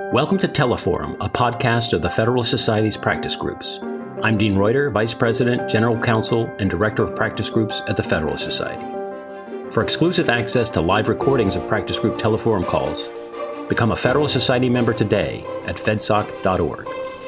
Welcome to Teleforum, a podcast of the Federalist Society's practice groups. I'm Dean Reuter, Vice President, General Counsel, and Director of Practice Groups at the Federalist Society. For exclusive access to live recordings of practice group Teleforum calls, become a Federalist Society member today at fedsoc.org.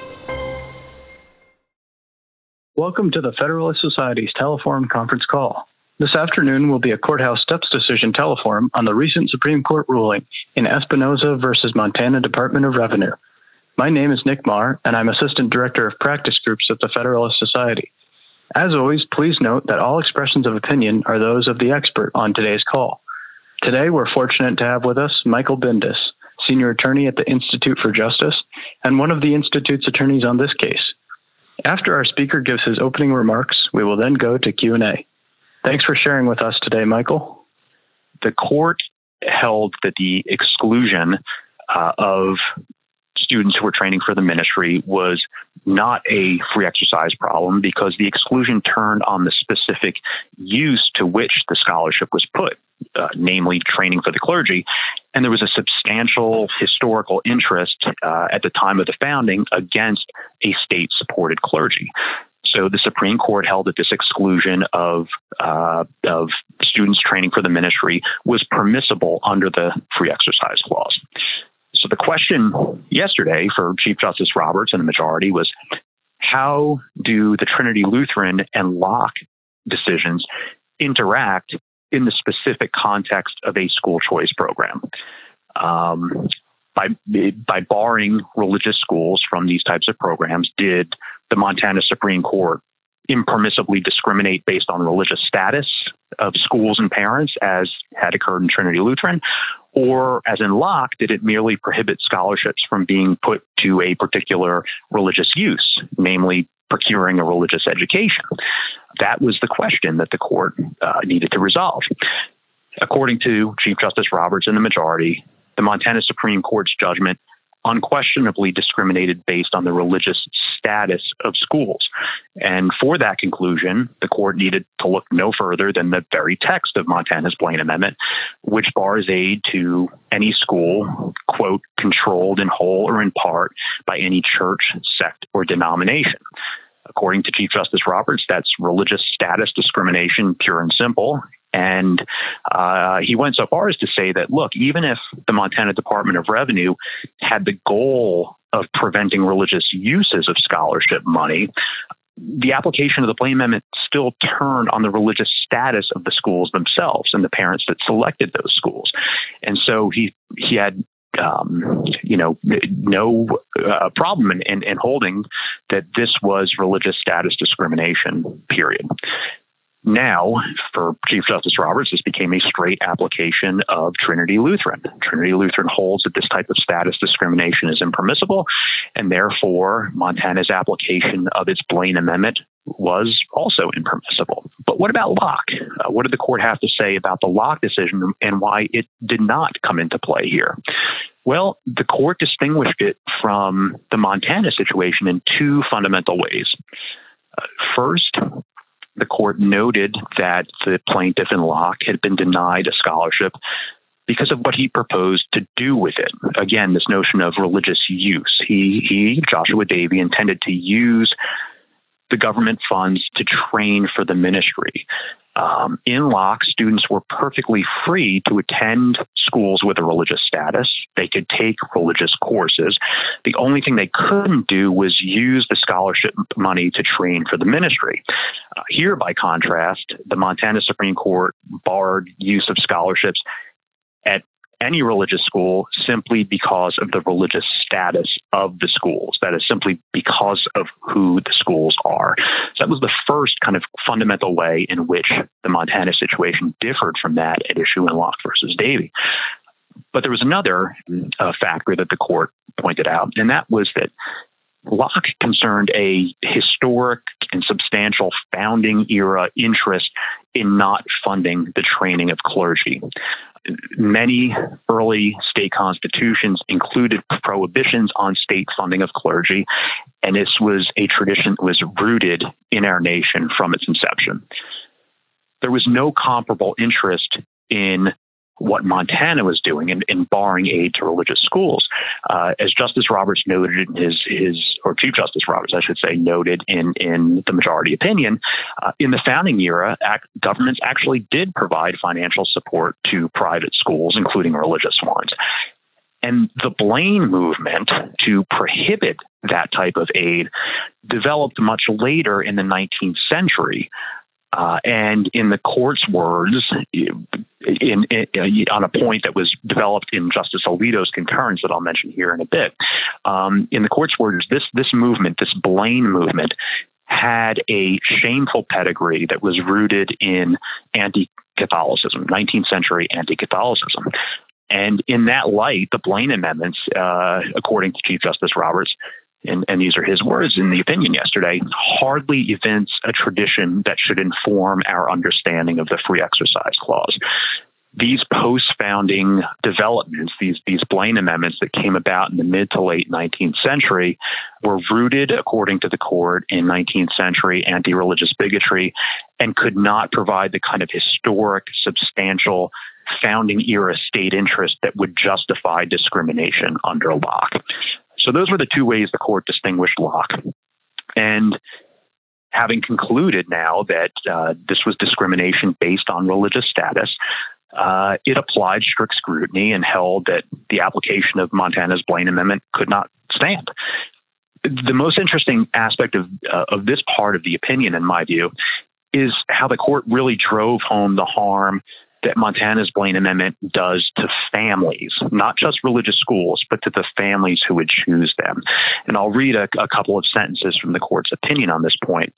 Welcome to the Federalist Society's Teleforum conference call. This afternoon will be a courthouse steps decision teleforum on the recent Supreme Court ruling in Espinoza versus Montana Department of Revenue. My name is Nick Marr, and I'm Assistant Director of Practice Groups at the Federalist Society. As always, please note that all expressions of opinion are those of the expert on today's call. Today, we're fortunate to have with us Michael Bindus, Senior Attorney at the Institute for Justice and one of the Institute's attorneys on this case. After our speaker gives his opening remarks, we will then go to Q&A. Thanks for sharing with us today, Michael. The court held that the exclusion of students who were training for the ministry was not a free exercise problem because the exclusion turned on the specific use to which the scholarship was put, namely training for the clergy. And there was a substantial historical interest at the time of the founding against a state-supported clergy. So the Supreme Court held that this exclusion of students training for the ministry was permissible under the Free Exercise Clause. So the question yesterday for Chief Justice Roberts and the majority was, how do the Trinity Lutheran and Locke decisions interact in the specific context of a school choice program? By barring religious schools from these types of programs, did the Montana Supreme Court impermissibly discriminate based on religious status of schools and parents, as had occurred in Trinity Lutheran? Or, as in Locke, did it merely prohibit scholarships from being put to a particular religious use, namely procuring a religious education? That was the question that the court needed to resolve. According to Chief Justice Roberts and the majority, the Montana Supreme Court's judgment unquestionably discriminated based on the religious status of schools. And for that conclusion, the court needed to look no further than the very text of Montana's Blaine Amendment, which bars aid to any school, quote, controlled in whole or in part by any church, sect, or denomination. According to Chief Justice Roberts, that's religious status discrimination, pure and simple. And he went so far as to say that, look, even if the Montana Department of Revenue had the goal of preventing religious uses of scholarship money, the application of the Blaine Amendment still turned on the religious status of the schools themselves and the parents that selected those schools. And so he had no problem in holding that this was religious status discrimination, period. Now, for Chief Justice Roberts, this became a straight application of Trinity Lutheran. Trinity Lutheran holds that this type of status discrimination is impermissible, and therefore Montana's application of its Blaine Amendment was also impermissible. But what about Locke? What did the court have to say about the Locke decision and why it did not come into play here? Well, the court distinguished it from the Montana situation in two fundamental ways. First, the court noted that the plaintiff in Locke had been denied a scholarship because of what he proposed to do with it. Again, this notion of religious use. He, Joshua Davey, intended to use the government funds to train for the ministry. In Locke, students were perfectly free to attend schools with a religious status. They could take religious courses. The only thing they couldn't do was use the scholarship money to train for the ministry. Here, by contrast, the Montana Supreme Court barred use of scholarships at any religious school simply because of the religious status of the schools. That is simply because of who the schools are. So that was the first kind of fundamental way in which the Montana situation differed from that at issue in Locke versus Davey. But there was another factor that the court pointed out, and that was that Locke concerned a historic and substantial founding era interest in not funding the training of clergy. Many early state constitutions included prohibitions on state funding of clergy, and this was a tradition that was rooted in our nation from its inception. There was no comparable interest in what Montana was doing in barring aid to religious schools. As Justice Roberts noted in or Chief Justice Roberts, I should say, noted in the majority opinion, in the founding era, governments actually did provide financial support to private schools, including religious ones. And the Blaine movement to prohibit that type of aid developed much later in the 19th century. And in the court's words, on a point that was developed in Justice Alito's concurrence that I'll mention here in a bit, in the court's words, this movement, this Blaine movement, had a shameful pedigree that was rooted in anti-Catholicism, 19th century anti-Catholicism. And in that light, the Blaine amendments, according to Chief Justice Roberts, and these are his words in the opinion yesterday, hardly evince a tradition that should inform our understanding of the Free Exercise Clause. These post-founding developments, these Blaine amendments that came about in the mid to late 19th century, were rooted, according to the court, in 19th century anti-religious bigotry and could not provide the kind of historic, substantial, founding-era state interest that would justify discrimination under Locke. So those were the two ways the court distinguished Locke. And having concluded now that this was discrimination based on religious status, it applied strict scrutiny and held that the application of Montana's Blaine Amendment could not stand. The most interesting aspect of this part of the opinion, in my view, is how the court really drove home the harm that Montana's Blaine Amendment does to families, not just religious schools, but to the families who would choose them. And I'll read a couple of sentences from the court's opinion on this point.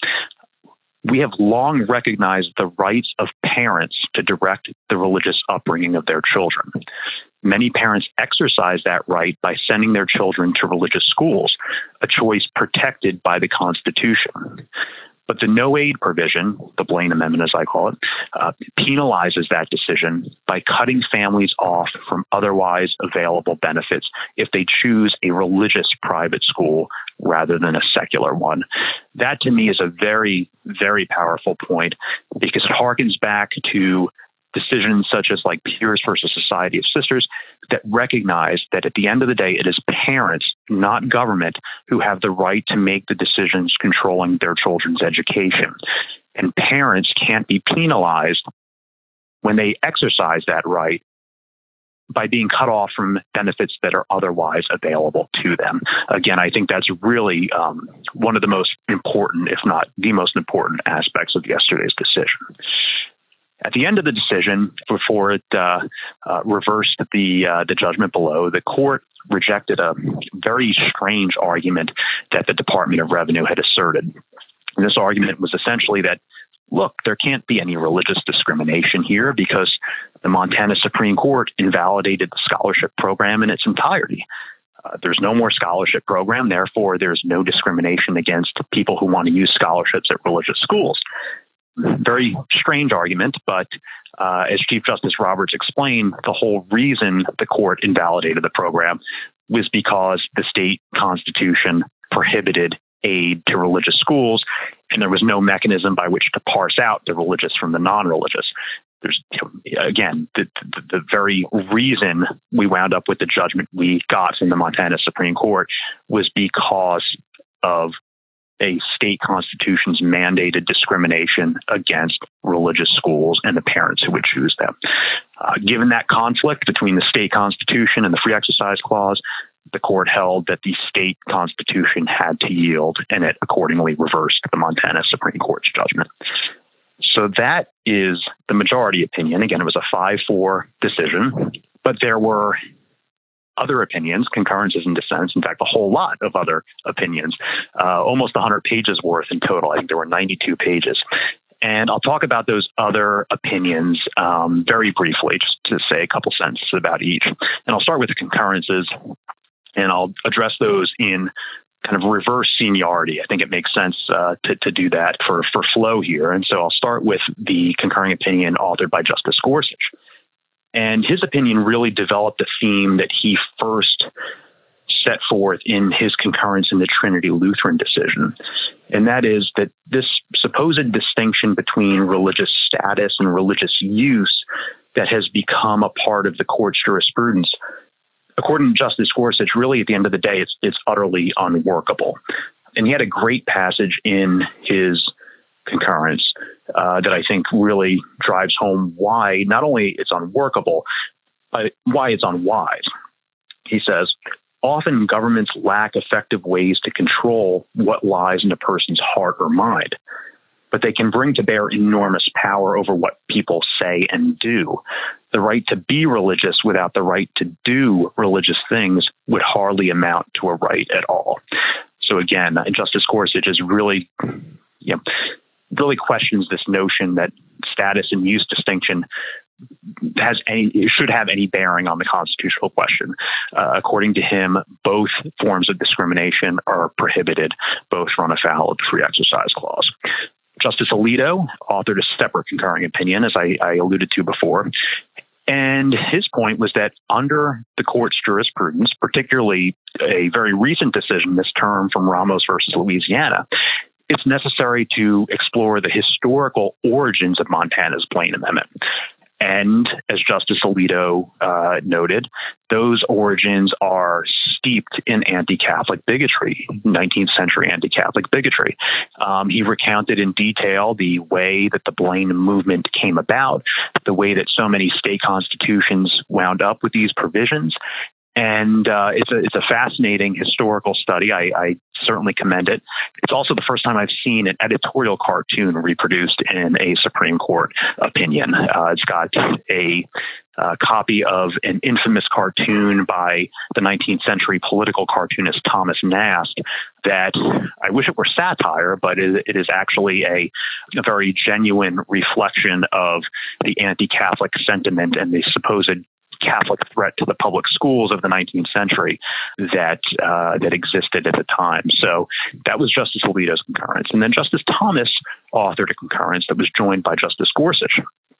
We have long recognized the rights of parents to direct the religious upbringing of their children. Many parents exercise that right by sending their children to religious schools, a choice protected by the Constitution. But the no-aid provision, the Blaine Amendment as I call it, penalizes that decision by cutting families off from otherwise available benefits if they choose a religious private school rather than a secular one. That to me is a very, very powerful point because it harkens back to decisions such as like Pierce versus Society of Sisters that recognize that at the end of the day, it is parents, not government, who have the right to make the decisions controlling their children's education. And parents can't be penalized when they exercise that right by being cut off from benefits that are otherwise available to them. Again, I think that's really one of the most important, if not the most important aspects of yesterday's decision. At the end of the decision, before it reversed the judgment below, the court rejected a very strange argument that the Department of Revenue had asserted. And this argument was essentially that, look, there can't be any religious discrimination here because the Montana Supreme Court invalidated the scholarship program in its entirety. There's no more scholarship program, therefore there's no discrimination against people who want to use scholarships at religious schools. Very strange argument, but as Chief Justice Roberts explained, the whole reason the court invalidated the program was because the state constitution prohibited aid to religious schools, and there was no mechanism by which to parse out the religious from the non-religious. There's, again, the very reason we wound up with the judgment we got from the Montana Supreme Court was because of a state constitution's mandated discrimination against religious schools and the parents who would choose them. Given that conflict between the state constitution and the Free Exercise Clause, the court held that the state constitution had to yield, and it accordingly reversed the Montana Supreme Court's judgment. So that is the majority opinion. Again, it was a 5-4 decision, but there were other opinions, concurrences and dissents, in fact, a whole lot of other opinions, almost 100 pages worth in total. I think there were 92 pages. And I'll talk about those other opinions very briefly, just to say a couple sentences about each. And I'll start with the concurrences, and I'll address those in kind of reverse seniority. I think it makes sense to do that for flow here. And so I'll start with the concurring opinion authored by Justice Gorsuch. And his opinion really developed a theme that he first set forth in his concurrence in the Trinity Lutheran decision. And that is that this supposed distinction between religious status and religious use that has become a part of the court's jurisprudence, according to Justice Gorsuch, really at the end of the day, it's utterly unworkable. And he had a great passage in his concurrence that I think really drives home why not only it's unworkable, but why it's unwise. He says, often governments lack effective ways to control what lies in a person's heart or mind, but they can bring to bear enormous power over what people say and do. The right to be religious without the right to do religious things would hardly amount to a right at all. So again, Justice Gorsuch is really questions this notion that status and use distinction should have any bearing on the constitutional question. According to him, both forms of discrimination are prohibited, both run afoul of the Free Exercise Clause. Justice Alito authored a separate concurring opinion, as I alluded to before. And his point was that under the court's jurisprudence, particularly a very recent decision this term from Ramos versus Louisiana, it's necessary to explore the historical origins of Montana's Blaine Amendment. And as Justice Alito noted, those origins are steeped in anti-Catholic bigotry, 19th century anti-Catholic bigotry. He recounted in detail the way that the Blaine movement came about, the way that so many state constitutions wound up with these provisions. And it's a fascinating historical study. I certainly commend it. It's also the first time I've seen an editorial cartoon reproduced in a Supreme Court opinion. It's got a copy of an infamous cartoon by the 19th century political cartoonist Thomas Nast that I wish it were satire, but it is actually a very genuine reflection of the anti-Catholic sentiment and the supposed Catholic threat to the public schools of the 19th century that existed at the time. So that was Justice Alito's concurrence. And then Justice Thomas authored a concurrence that was joined by Justice Gorsuch.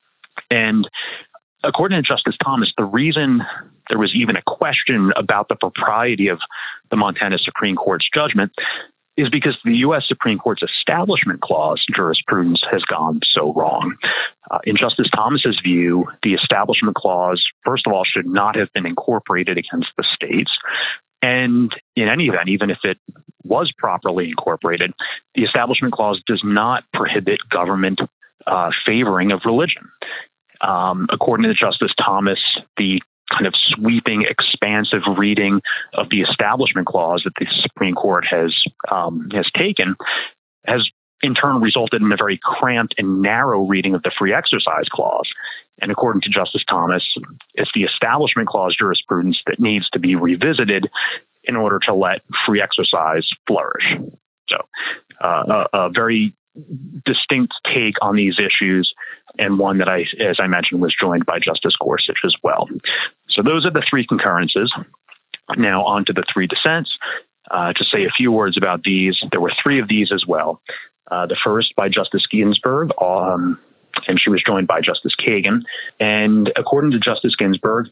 And according to Justice Thomas, the reason there was even a question about the propriety of the Montana Supreme Court's judgment is because the U.S. Supreme Court's Establishment Clause jurisprudence has gone so wrong. In Justice Thomas's view, the Establishment Clause, first of all, should not have been incorporated against the states. And in any event, even if it was properly incorporated, the Establishment Clause does not prohibit government favoring of religion. According to Justice Thomas, the kind of sweeping, expansive reading of the Establishment Clause that the Supreme Court has taken has in turn resulted in a very cramped and narrow reading of the Free Exercise Clause. And according to Justice Thomas, it's the Establishment Clause jurisprudence that needs to be revisited in order to let free exercise flourish. So a very distinct take on these issues, and one that, as I mentioned, was joined by Justice Gorsuch as well. So those are the three concurrences. Now on to the three dissents. To say a few words about these, there were three of these as well. The first by Justice Ginsburg, and she was joined by Justice Kagan. And according to Justice Ginsburg,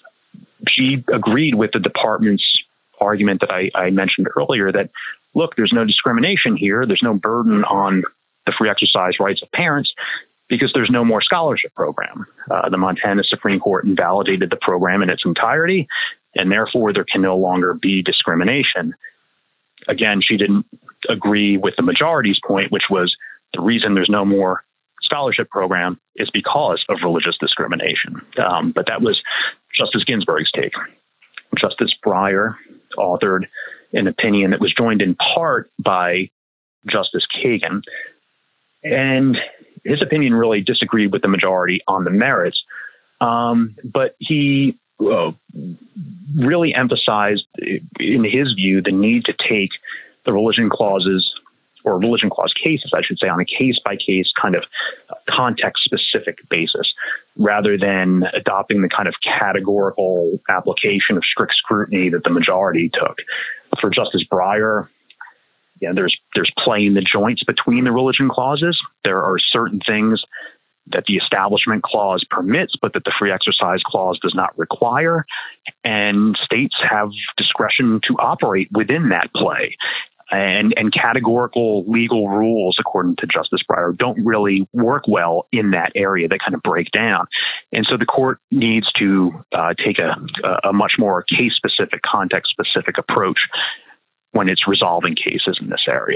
she agreed with the department's argument that I mentioned earlier that, look, there's no discrimination here. There's no burden on the free exercise rights of parents because there's no more scholarship program. The Montana Supreme Court invalidated the program in its entirety, and therefore there can no longer be discrimination. Again, she didn't agree with the majority's point, which was the reason there's no more scholarship program is because of religious discrimination. But that was Justice Ginsburg's take. Justice Breyer authored an opinion that was joined in part by Justice Kagan, and his opinion really disagreed with the majority on the merits, but he really emphasized, in his view, the need to take the religion clauses, or religion clause cases, I should say, on a case-by-case kind of context-specific basis, rather than adopting the kind of categorical application of strict scrutiny that the majority took. For Justice Breyer, there's playing the joints between the religion clauses. There are certain things that the Establishment Clause permits, but that the Free Exercise Clause does not require, and states have discretion to operate within that play. and categorical legal rules, according to Justice Breyer, don't really work well in that area. They kind of break down. And so the court needs to take a much more case-specific, context-specific approach when it's resolving cases in this area.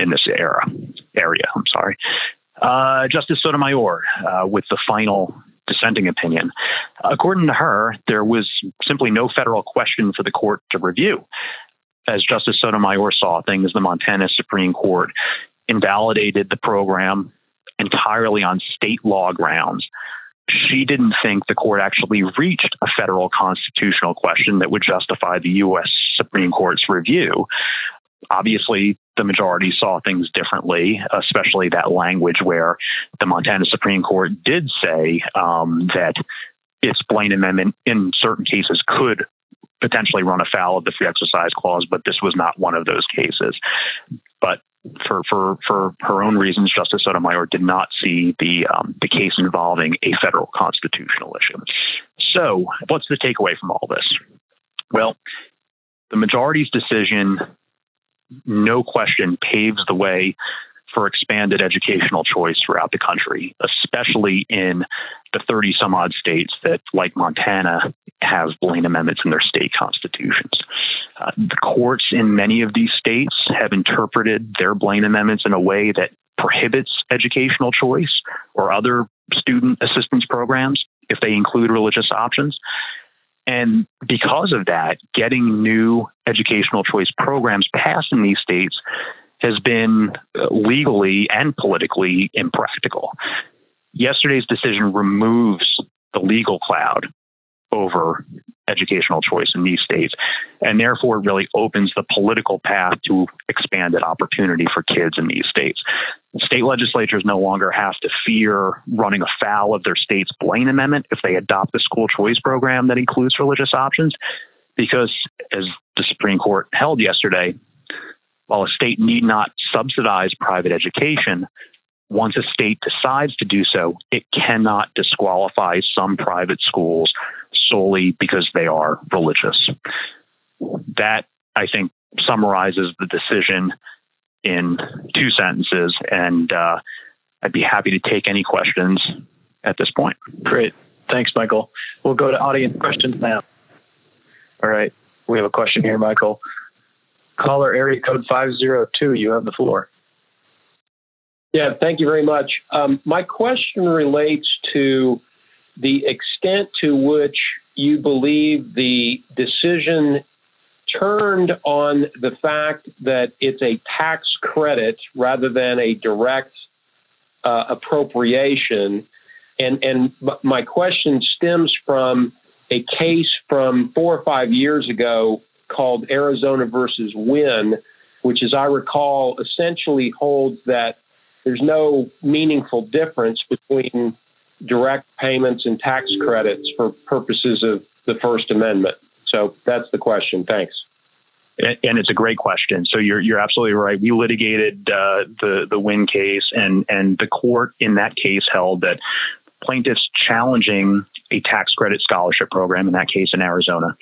Justice Sotomayor, with the final dissenting opinion, according to her, there was simply no federal question for the court to review. As Justice Sotomayor saw things, the Montana Supreme Court invalidated the program entirely on state law grounds. She didn't think the court actually reached a federal constitutional question that would justify the U.S. Supreme Court's review. Obviously, the majority saw things differently, especially that language where the Montana Supreme Court did say that its Blaine Amendment in certain cases could potentially run afoul of the Free Exercise Clause, but this was not one of those cases. But for her own reasons, Justice Sotomayor did not see the case involving a federal constitutional issue. So, what's the takeaway from all this? Well, the majority's decision, no question, paves the way for expanded educational choice throughout the country, especially in the 30-some-odd states that, like Montana, have Blaine amendments in their state constitutions. The courts in many of these states have interpreted their Blaine amendments in a way that prohibits educational choice or other student assistance programs if they include religious options. And because of that, getting new educational choice programs passed in these states has been legally and politically impractical. Yesterday's decision removes the legal cloud over educational choice in these states, and therefore it really opens the political path to expanded opportunity for kids in these states. State legislatures no longer have to fear running afoul of their state's Blaine Amendment if they adopt a school choice program that includes religious options, because as the Supreme Court held yesterday, while a state need not subsidize private education, once a state decides to do so, it cannot disqualify some private schools solely because they are religious. That, I think, summarizes the decision in two sentences, and I'd be happy to take any questions at this point. Great. Thanks, Michael. We'll go to audience questions now. All right. We have a question here, Michael. Caller area code 502, you have the floor. Yeah, thank you very much. My question relates to the extent to which you believe the decision turned on the fact that it's a tax credit rather than a direct appropriation. And my question stems from a case from 4 or 5 years ago called Arizona versus Wynn, which, as I recall, essentially holds that there's no meaningful difference between direct payments and tax credits for purposes of the First Amendment. So that's the question. Thanks. And it's a great question. So you're absolutely right. We litigated the Wynn case, and the court in that case held that plaintiffs challenging a tax credit scholarship program, in that case in Arizona,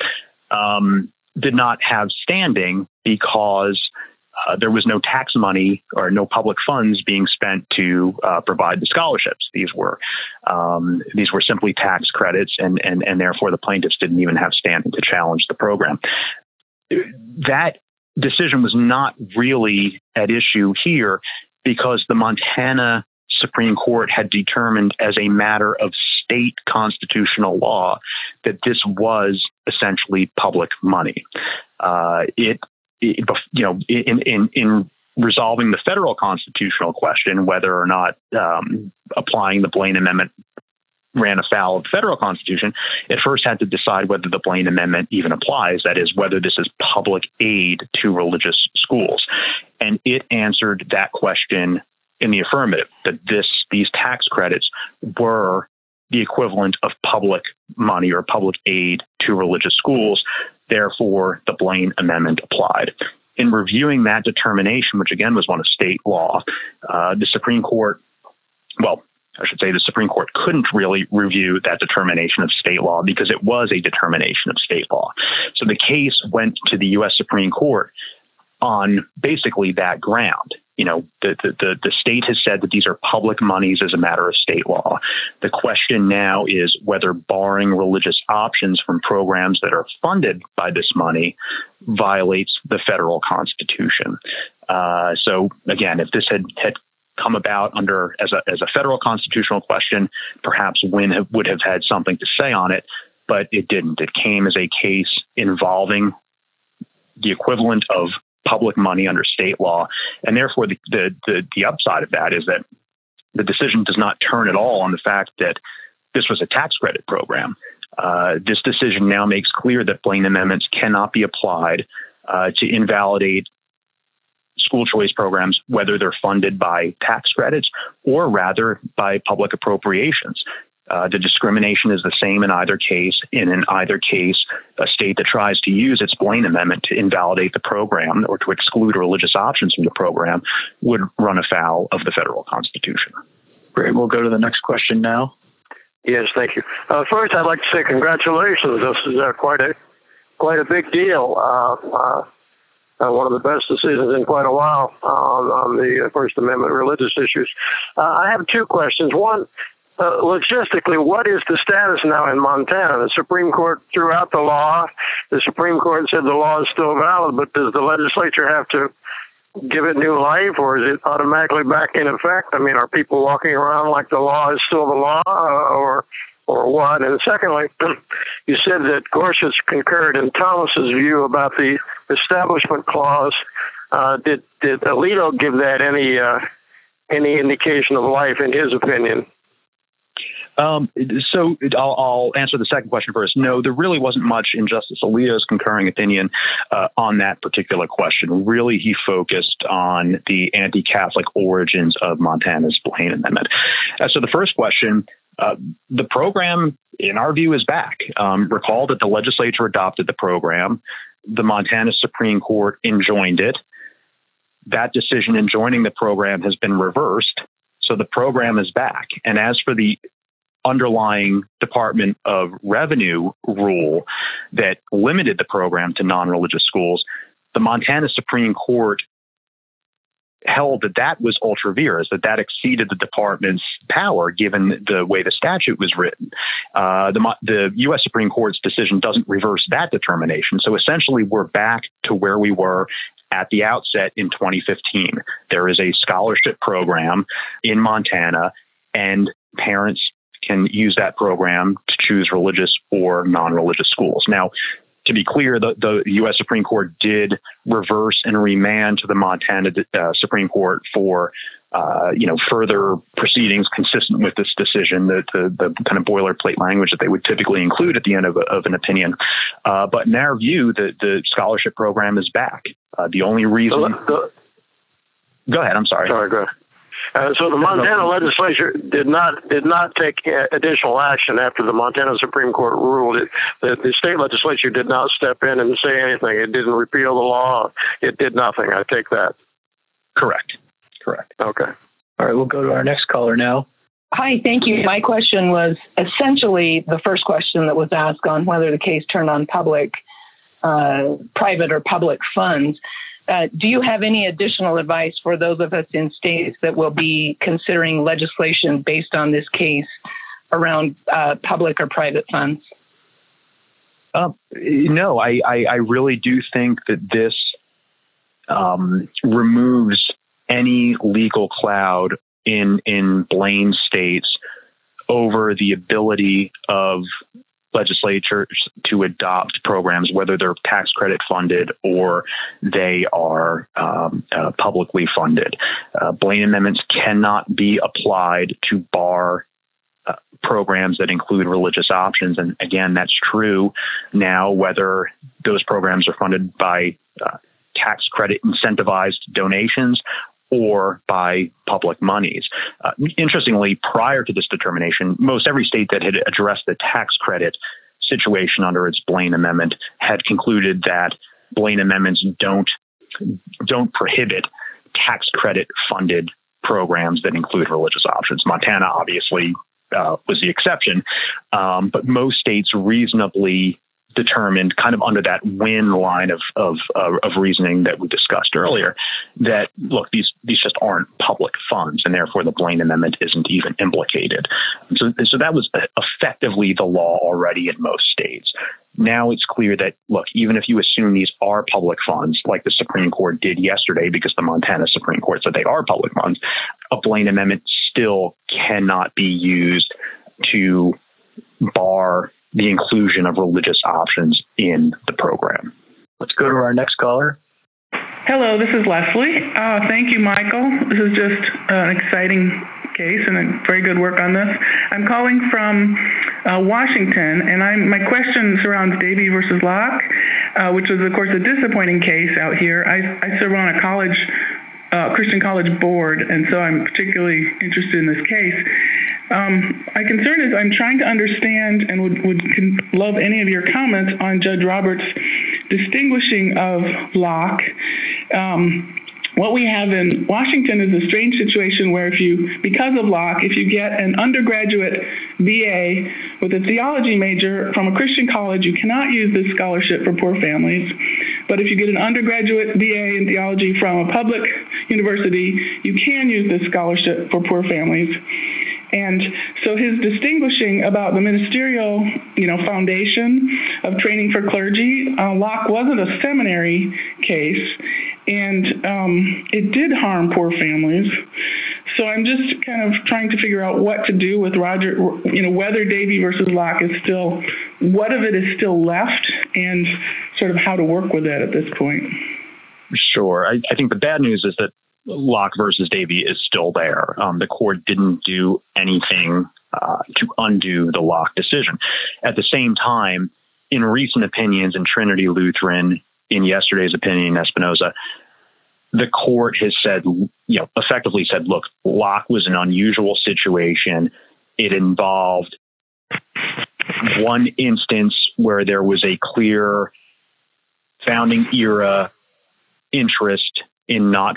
did not have standing because there was no tax money or no public funds being spent to provide the scholarships. These were simply tax credits, and therefore the plaintiffs didn't even have standing to challenge the program. That decision was not really at issue here because the Montana Supreme Court had determined as a matter of state constitutional law that this was essentially public money. In resolving the federal constitutional question, whether or not applying the Blaine Amendment ran afoul of the federal constitution, it first had to decide whether the Blaine Amendment even applies, that is, whether this is public aid to religious schools. And it answered that question in the affirmative, that these tax credits were the equivalent of public money or public aid to religious schools. Therefore, the Blaine Amendment applied. In reviewing that determination, which again was one of state law, the Supreme Court, the Supreme Court couldn't really review that determination of state law because it was a determination of state law. So the case went to the U.S. Supreme Court on basically that ground. The state has said that these are public monies as a matter of state law. The question now is whether barring religious options from programs that are funded by this money violates the federal Constitution. So again, if this had come about as a federal constitutional question, perhaps Wynn would have had something to say on it, but it didn't. It came as a case involving the equivalent of public money under state law, and therefore the upside of that is that the decision does not turn at all on the fact that this was a tax credit program. This decision now makes clear that Blaine amendments cannot be applied to invalidate school choice programs, whether they're funded by tax credits or rather by public appropriations. The discrimination is the same in either case. And in either case, a state that tries to use its Blaine Amendment to invalidate the program or to exclude religious options from the program would run afoul of the federal Constitution. Great. We'll go to the next question now. Yes, thank you. First, I'd like to say congratulations. This is quite a big deal. One of the best decisions in quite a while on the First Amendment religious issues. I have two questions. One, logistically, what is the status now in Montana? The Supreme Court threw out the law. The Supreme Court said the law is still valid, but does the legislature have to give it new life, or is it automatically back in effect? I mean, are people walking around like the law is still the law, or what? And secondly, you said that Gorsuch concurred in Thomas's view about the Establishment Clause. Did Alito give that any indication of life in his opinion? So I'll answer the second question first. No, there really wasn't much in Justice Alito's concurring opinion on that particular question. Really, he focused on the anti-Catholic origins of Montana's Blaine Amendment. So the first question, the program, in our view, is back. Recall that the legislature adopted the program. The Montana Supreme Court enjoined it. That decision enjoining the program has been reversed. So the program is back. And as for the underlying Department of Revenue rule that limited the program to non-religious schools, the Montana Supreme Court held that was ultra vires, that exceeded the department's power given the way the statute was written. The U.S. Supreme Court's decision doesn't reverse that determination. So essentially, we're back to where we were at the outset in 2015. There is a scholarship program in Montana, and parents can use that program to choose religious or non-religious schools. Now, to be clear, the U.S. Supreme Court did reverse and remand to the Montana Supreme Court for further proceedings consistent with this decision, the kind of boilerplate language that they would typically include at the end of an opinion. But in our view, the scholarship program is back. The only reason... Go ahead. I'm sorry. Sorry, go ahead. So the Montana legislature did not take additional action after the Montana Supreme Court ruled. The state legislature did not step in and say anything. It didn't repeal the law. It did nothing. I take that. Correct. Okay. All right, we'll go to our next caller now. Hi, thank you. My question was essentially the first question that was asked on whether the case turned on private or public funds. Do you have any additional advice for those of us in states that will be considering legislation based on this case around public or private funds? No, I really do think that this removes any legal cloud in Blaine states over the ability of legislatures to adopt programs, whether they're tax credit funded or they are publicly funded. Blaine amendments cannot be applied to bar programs that include religious options. And again, that's true now, whether those programs are funded by tax credit incentivized donations or by public monies. Interestingly, prior to this determination, most every state that had addressed the tax credit situation under its Blaine Amendment had concluded that Blaine amendments don't prohibit tax credit funded programs that include religious options. Montana obviously was the exception, but most states reasonably determined, kind of under that Wynn line of reasoning that we discussed earlier, that look, these just aren't public funds, and therefore the Blaine Amendment isn't even implicated. So that was effectively the law already in most states. Now it's clear that, look, even if you assume these are public funds, like the Supreme Court did yesterday, because the Montana Supreme Court said they are public funds, a Blaine Amendment still cannot be used to bar the inclusion of religious options in the program. Let's go to our next caller. Hello, this is Leslie. Thank you, Michael. This is just an exciting case and a very good work on this. I'm calling from Washington, and my question surrounds Davey versus Locke, which is, of course, a disappointing case out here. I serve on a Christian college board, and so I'm particularly interested in this case. My concern is I'm trying to understand and would love any of your comments on Judge Roberts' distinguishing of Locke. What we have in Washington is a strange situation where because of Locke, if you get an undergraduate BA with a theology major from a Christian college, you cannot use this scholarship for poor families. But if you get an undergraduate BA in theology from a public university, you can use this scholarship for poor families. And so his distinguishing about the ministerial, foundation of training for clergy, Locke wasn't a seminary case, and it did harm poor families. So I'm just kind of trying to figure out what to do with Roger, whether Davey versus Locke is still, what of it is still left, and sort of how to work with it at this point. Sure. I think the bad news is that Locke versus Davey is still there. The court didn't do anything to undo the Locke decision. At the same time, in recent opinions in Trinity Lutheran, in yesterday's opinion in Espinoza, the court has said, effectively said, look, Locke was an unusual situation. It involved one instance where there was a clear founding era interest in not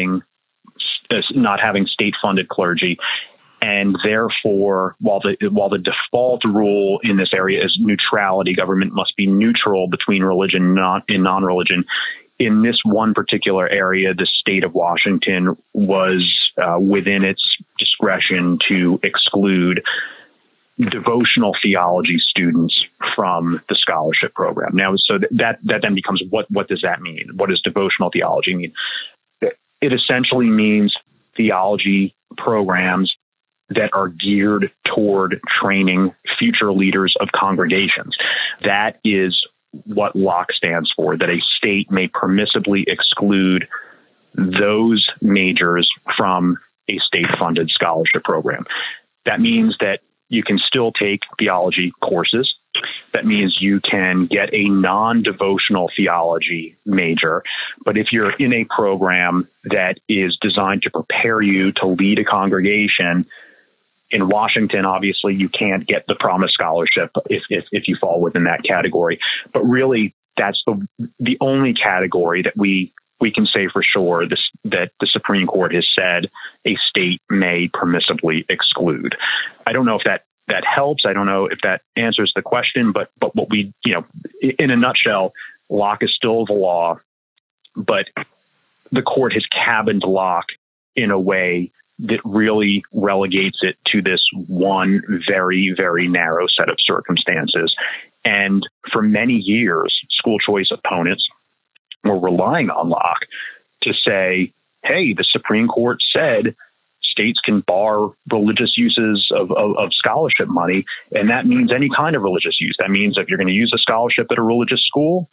having state-funded clergy, and therefore, while the default rule in this area is neutrality, government must be neutral between religion and non-religion. In this one particular area, the state of Washington was within its discretion to exclude devotional theology students from the scholarship program. Now, so that then becomes, what does that mean? What does devotional theology mean? It essentially means theology programs that are geared toward training future leaders of congregations. That is what Locke stands for, that a state may permissibly exclude those majors from a state-funded scholarship program. That means that you can still take theology courses. That means you can get a non-devotional theology major. But if you're in a program that is designed to prepare you to lead a congregation, in Washington, obviously, you can't get the Promise Scholarship if you fall within that category. But really, that's the only category that we can say for sure that the Supreme Court has said a state may permissibly exclude. I don't know if that helps. I don't know if that answers the question, but what we, in a nutshell, Locke is still the law, but the court has cabined Locke in a way that really relegates it to this one very, very narrow set of circumstances. And for many years, school choice opponents were relying on Locke to say, hey, the Supreme Court said states can bar religious uses of scholarship money, and that means any kind of religious use. That means if you're going to use a scholarship at a religious school,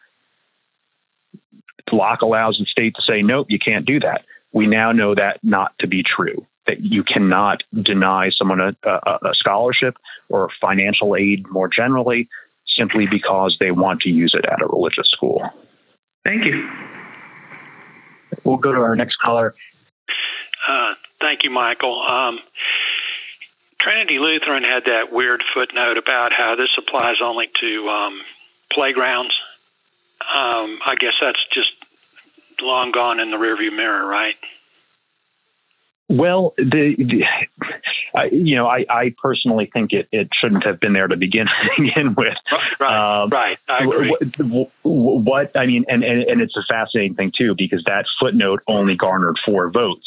Locke allows the state to say, nope, you can't do that. We now know that not to be true, that you cannot deny someone a scholarship or financial aid more generally simply because they want to use it at a religious school. Thank you. We'll go to our next caller. Thank you, Michael. Trinity Lutheran had that weird footnote about how this applies only to playgrounds. I guess that's just long gone in the rearview mirror, right? Well, I personally think it shouldn't have been there to begin with. Right. I agree. What I mean, and it's a fascinating thing too, because that footnote only garnered 4 votes.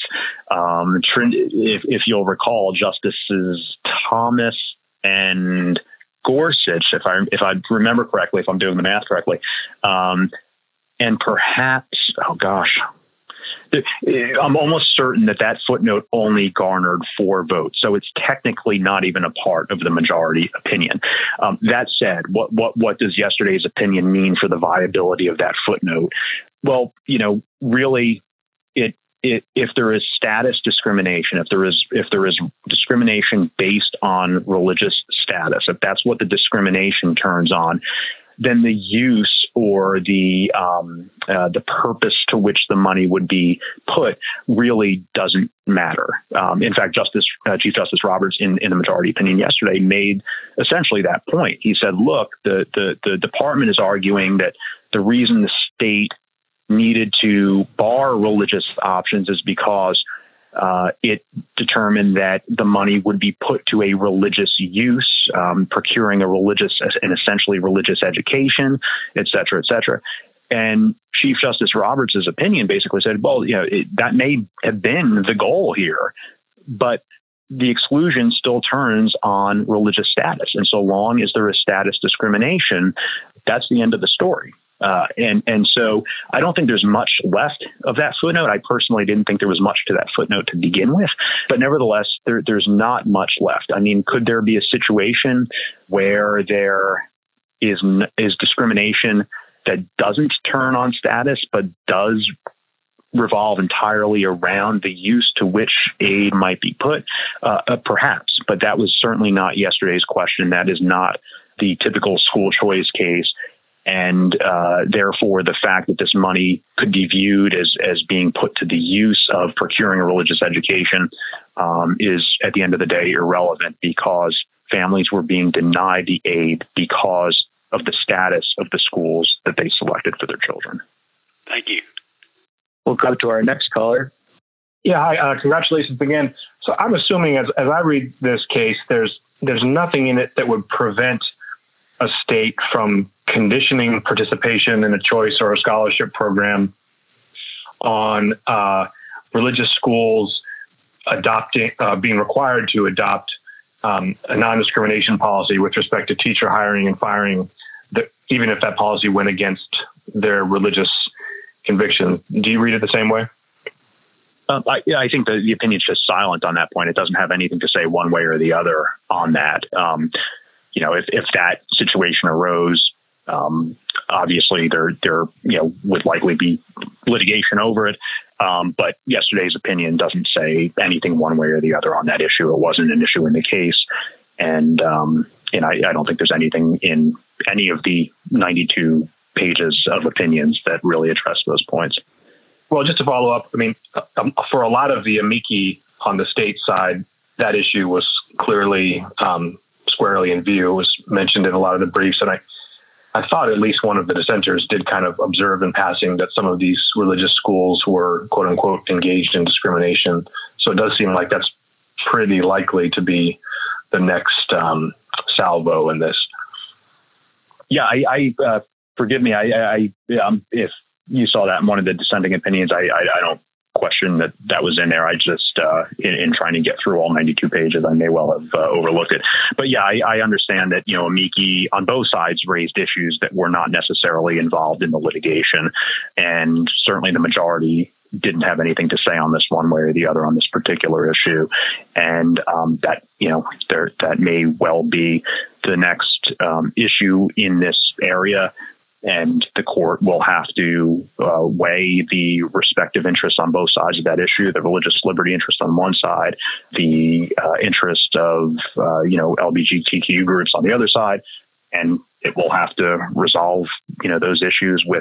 If you'll recall, Justices Thomas and Gorsuch, if I remember correctly, if I'm doing the math correctly, and perhaps, I'm almost certain that footnote only garnered 4 votes. So it's technically not even a part of the majority opinion. That said, what does yesterday's opinion mean for the viability of that footnote? Well, really, if there is status discrimination, if there is discrimination based on religious status, if that's what the discrimination turns on, then the use or the purpose to which the money would be put really doesn't matter. In fact, Chief Justice Roberts in the majority opinion yesterday made essentially that point. He said, look, the department is arguing that the reason the state needed to bar religious options is because it determined that the money would be put to a religious use, procuring an essentially religious education, et cetera, et cetera. And Chief Justice Roberts' opinion basically said, well, that may have been the goal here, but the exclusion still turns on religious status. And so long as there is status discrimination, that's the end of the story. And so I don't think there's much left of that footnote. I personally didn't think there was much to that footnote to begin with, but nevertheless, there's not much left. I mean, could there be a situation where there is discrimination that doesn't turn on status, but does revolve entirely around the use to which aid might be put? Perhaps, but that was certainly not yesterday's question. That is not the typical school choice case. And therefore, the fact that this money could be viewed as being put to the use of procuring a religious education is, at the end of the day, irrelevant, because families were being denied the aid because of the status of the schools that they selected for their children. Thank you. We'll go to our next caller. Yeah, hi. Congratulations again. So I'm assuming as I read this case, there's nothing in it that would prevent a state from conditioning participation in a choice or a scholarship program on religious schools being required to adopt a non-discrimination policy with respect to teacher hiring and firing, even if that policy went against their religious conviction. Do you read it the same way? I think the opinion is just silent on that point. It doesn't have anything to say one way or the other on that. If that situation arose, obviously there would likely be litigation over it. But yesterday's opinion doesn't say anything one way or the other on that issue. It wasn't an issue in the case. And I don't think there's anything in any of the 92 pages of opinions that really address those points. Well, just to follow up, I mean, for a lot of the amici on the state side, that issue was clearly squarely in view. It was mentioned in a lot of the briefs. And I thought at least one of the dissenters did kind of observe in passing that some of these religious schools were, quote unquote, engaged in discrimination. So it does seem like that's pretty likely to be the next salvo in this. Yeah, I forgive me. If you saw that in one of the dissenting opinions, I don't question that was in there. I just, in trying to get through all 92 pages, I may well have overlooked it. But yeah, I understand that, amici on both sides raised issues that were not necessarily involved in the litigation. And certainly the majority didn't have anything to say on this one way or the other on this particular issue. And that may well be the next issue in this area. And the court will have to weigh the respective interests on both sides of that issue, the religious liberty interest on one side, the interest of, LGBTQ groups on the other side. And it will have to resolve, those issues with,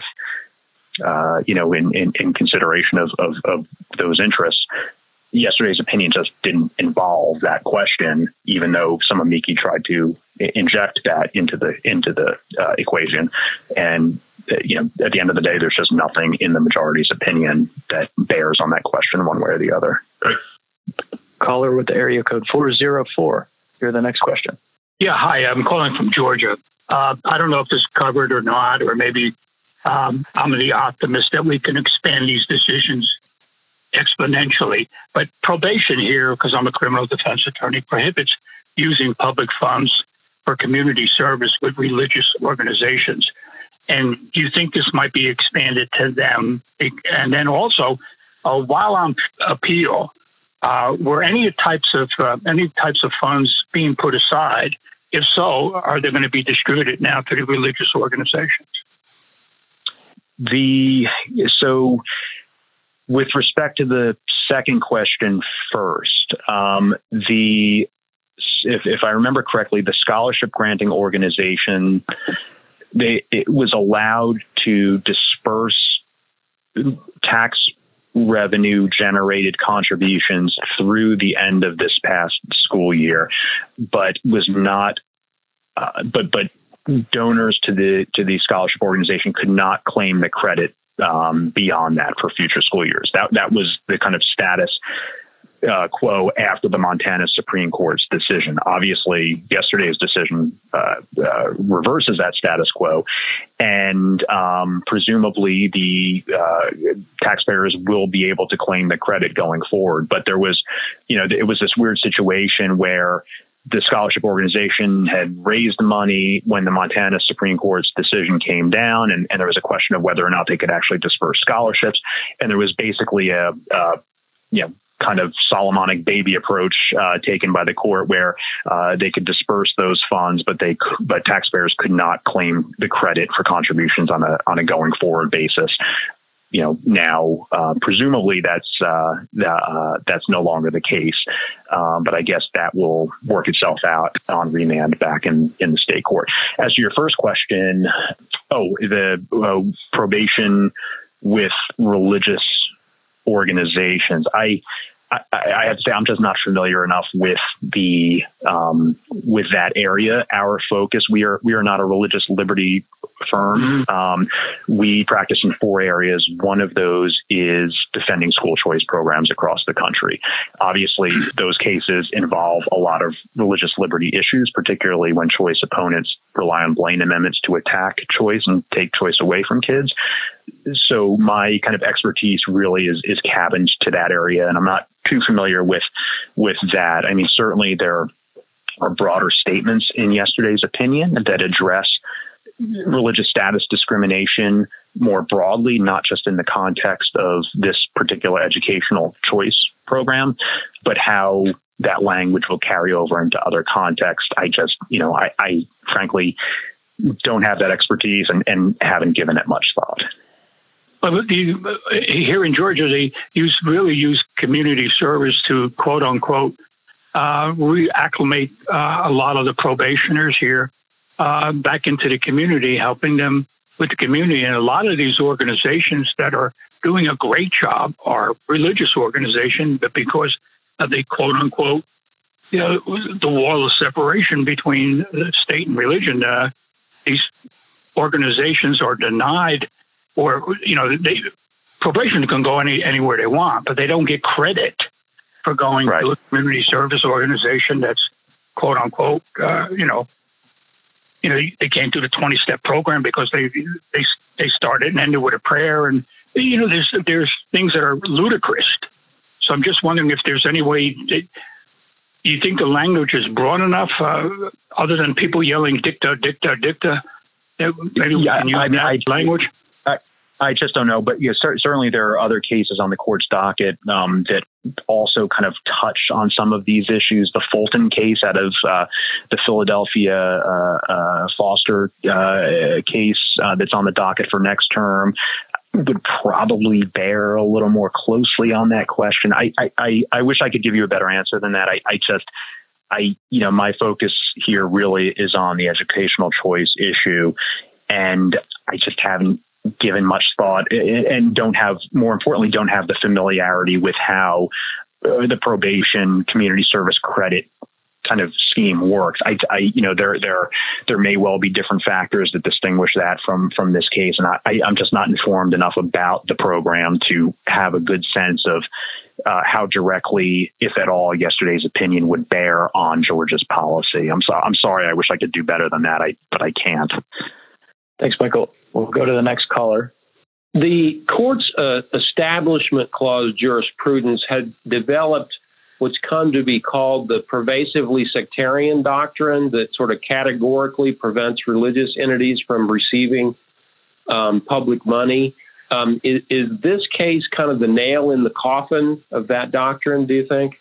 in consideration of those interests. Yesterday's opinion just didn't involve that question, even though some amici tried to inject that into the equation. And at the end of the day, there's just nothing in the majority's opinion that bears on that question one way or the other. Caller with area code 404. You're the next question. Yeah, hi. I'm calling from Georgia. I don't know if this is covered or not, or maybe I'm the optimist that we can expand these decisions exponentially. But probation here, because I'm a criminal defense attorney, prohibits using public funds for community service with religious organizations. And do you think this might be expanded to them? And then also, while on appeal, were any types of funds being put aside? If so, are they going to be distributed now to the religious organizations? So, with respect to the second question first, if I remember correctly, the scholarship granting organization, it was allowed to disperse tax revenue generated contributions through the end of this past school year, but was not, but donors to the scholarship organization could not claim the credit beyond that for future school years. That was the kind of status quo after the Montana Supreme Court's decision. Obviously, yesterday's decision reverses that status quo, and presumably the taxpayers will be able to claim the credit going forward. But there was, it was this weird situation where the scholarship organization had raised money when the Montana Supreme Court's decision came down, and there was a question of whether or not they could actually disperse scholarships. And there was basically a kind of Solomonic baby approach taken by the court where they could disperse those funds, but taxpayers could not claim the credit for contributions on a going forward basis. Now presumably that's no longer the case, but I guess that will work itself out on remand back in the state court. As to your first question, the probation with religious organizations, I have to say I'm just not familiar enough with with that area. Our focus, we are not a religious liberty firm. We practice in 4 areas. One of those is defending school choice programs across the country. Obviously, those cases involve a lot of religious liberty issues, particularly when choice opponents rely on Blaine amendments to attack choice and take choice away from kids. So my kind of expertise really is cabined to that area, and I'm not too familiar with that. I mean, certainly there are broader statements in yesterday's opinion that address religious status discrimination more broadly, not just in the context of this particular educational choice program, but how that language will carry over into other contexts. I just, I frankly don't have that expertise and haven't given it much thought. But here in Georgia, they really use community service to, quote unquote, reacclimate a lot of the probationers here back into the community, helping them with the community. And a lot of these organizations that are doing a great job are religious organizations, but because of the, quote unquote, the wall of separation between the state and religion, these organizations are denied. Or, probation can go anywhere they want, but they don't get credit for going to a community service organization that's, quote unquote, they can't do the 20-step program because they started and ended with a prayer. And, there's things that are ludicrous. So I'm just wondering if there's any way that you think the language is broad enough, other than people yelling dicta, dicta, dicta, maybe we can use that language? I just don't know, but certainly there are other cases on the court's docket that also kind of touch on some of these issues. The Fulton case out of the Philadelphia Foster case that's on the docket for next term would probably bear a little more closely on that question. I wish I could give you a better answer than that. My focus here really is on the educational choice issue, and I just haven't given much thought and don't have the familiarity with how the probation community service credit kind of scheme works. There may well be different factors that distinguish that from this case. And I'm just not informed enough about the program to have a good sense of how directly, if at all, yesterday's opinion would bear on Georgia's policy. I'm sorry. I wish I could do better than that, but I can't. Thanks, Michael. We'll go to the next caller. The court's Establishment Clause jurisprudence had developed what's come to be called the pervasively sectarian doctrine that sort of categorically prevents religious entities from receiving public money. Is this case kind of the nail in the coffin of that doctrine, do you think?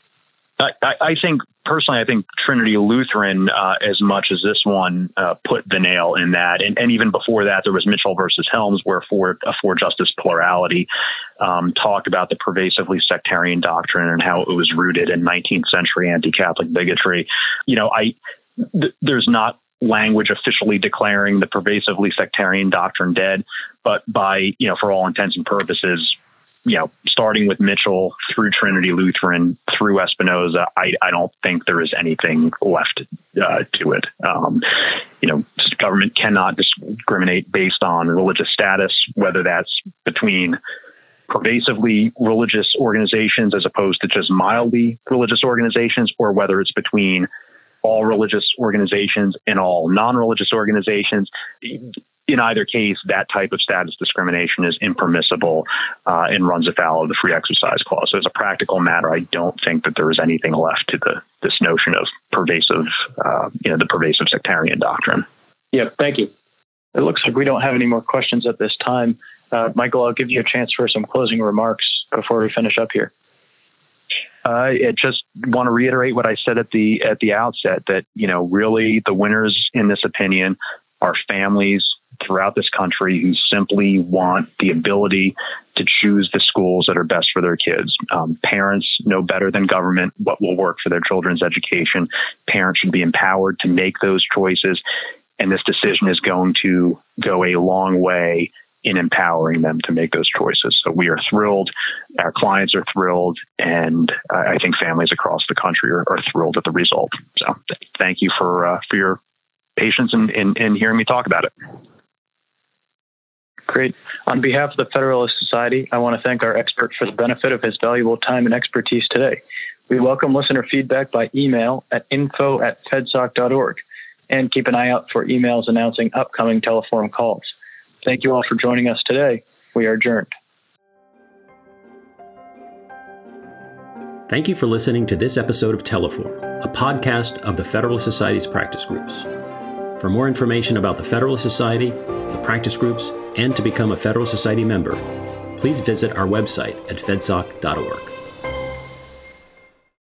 I think Trinity Lutheran, as much as this one, put the nail in that. And even before that, there was Mitchell versus Helms, where a four-justice plurality talked about the pervasively sectarian doctrine and how it was rooted in 19th century anti-Catholic bigotry. There's not language officially declaring the pervasively sectarian doctrine dead, but by, for all intents and purposes, starting with Mitchell through Trinity Lutheran through Espinoza, I don't think there is anything left to it. Government cannot discriminate based on religious status, whether that's between pervasively religious organizations as opposed to just mildly religious organizations, or whether it's between all religious organizations and all non-religious organizations. In either case, that type of status discrimination is impermissible and runs afoul of the Free Exercise Clause. So as a practical matter, I don't think that there is anything left to this notion of the pervasive sectarian doctrine. Yeah, thank you. It looks like we don't have any more questions at this time. Michael, I'll give you a chance for some closing remarks before we finish up here. I just want to reiterate what I said at the outset, that, really the winners in this opinion are families throughout this country who simply want the ability to choose the schools that are best for their kids. Parents know better than government what will work for their children's education. Parents should be empowered to make those choices, and this decision is going to go a long way in empowering them to make those choices. So we are thrilled. Our clients are thrilled. And I think families across the country are thrilled at the result. So thank you for your patience in hearing me talk about it. Great. On behalf of the Federalist Society, I want to thank our expert for the benefit of his valuable time and expertise today. We welcome listener feedback by email at info@fedsoc.org, and keep an eye out for emails announcing upcoming Teleforum calls. Thank you all for joining us today. We are adjourned. Thank you for listening to this episode of Teleforum, a podcast of the Federalist Society's practice groups. For more information about the Federalist Society, the practice groups, and to become a Federalist Society member, please visit our website at fedsoc.org.